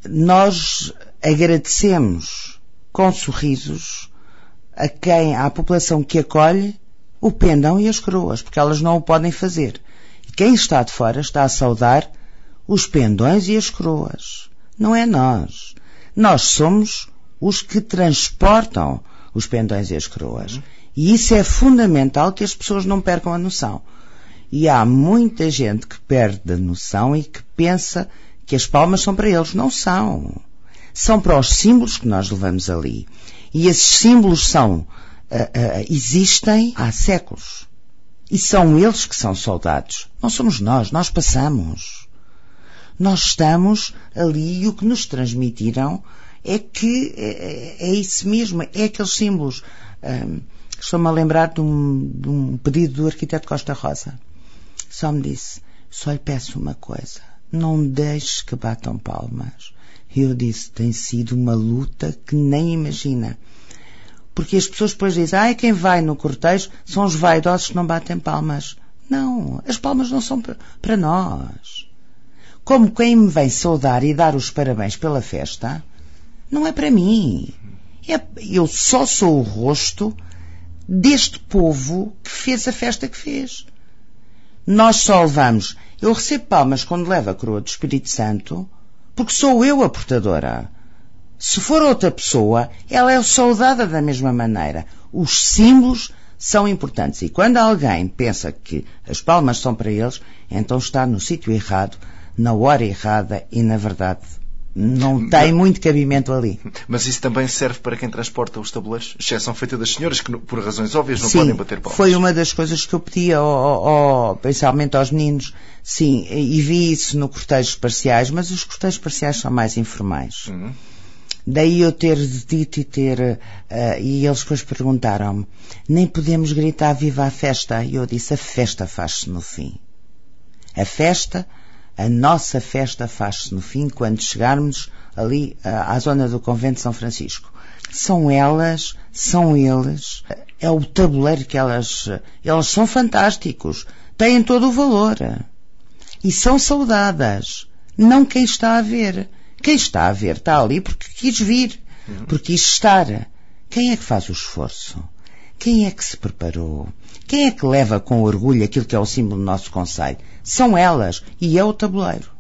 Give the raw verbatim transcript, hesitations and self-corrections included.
nós agradecemos com sorrisos a quem, à população que acolhe, o pendão e as coroas, porque elas não o podem fazer. E quem está de fora está a saudar os pendões e as coroas. Não é nós. Nós somos os que transportam os pendões e as coroas. Uhum. E isso é fundamental que as pessoas não percam a noção. E há muita gente que perde a noção e que pensa que as palmas são para eles. Não são. São para os símbolos que nós levamos ali. E esses símbolos são, uh, uh, existem há séculos. E são eles que são soldados. Não somos nós. Nós passamos. Nós estamos ali e o que nos transmitiram é que é, é isso mesmo. É aqueles símbolos. Um, Estou-me a lembrar de um, de um pedido do arquiteto Costa Rosa. Só me disse, só lhe peço uma coisa, não deixe que batam palmas. E eu disse, tem sido uma luta que nem imagina. Porque as pessoas depois dizem, ah, quem vai no cortejo são os vaidosos que não batem palmas. Não, as palmas não são para nós. Como quem me vem saudar e dar os parabéns pela festa, não é para mim. É, eu só sou o rosto deste povo que fez a festa que fez. Nós só levamos, eu recebo palmas quando levo a coroa do Espírito Santo, porque sou eu a portadora. Se for outra pessoa, ela é saudada da mesma maneira. Os símbolos são importantes. E quando alguém pensa que as palmas são para eles, então está no sítio errado, na hora errada e, na verdade, não tem muito cabimento ali. Mas isso também serve para quem transporta os tabuleiros? Exceção feita das senhoras que, por razões óbvias, não Sim, podem bater palmas. Foi uma das coisas que eu pedi, ao, ao, principalmente aos meninos. Sim, e vi isso no cortejos parciais, mas os cortejos parciais são mais informais. Uhum. Daí eu ter dito e ter... Uh, e eles depois perguntaram-me, nem podemos gritar viva a festa? E eu disse, a festa faz-se no fim. A festa... A nossa festa faz-se no fim, quando chegarmos ali à zona do Convento de São Francisco. São elas, são eles, é o tabuleiro que elas... Elas são fantásticos, têm todo o valor. E são saudadas. Não quem está a ver. Quem está a ver está ali porque quis vir, porque quis estar. Quem é que faz o esforço? Quem é que se preparou? Quem é que leva com orgulho aquilo que é o símbolo do nosso concelho? São elas, e é o tabuleiro.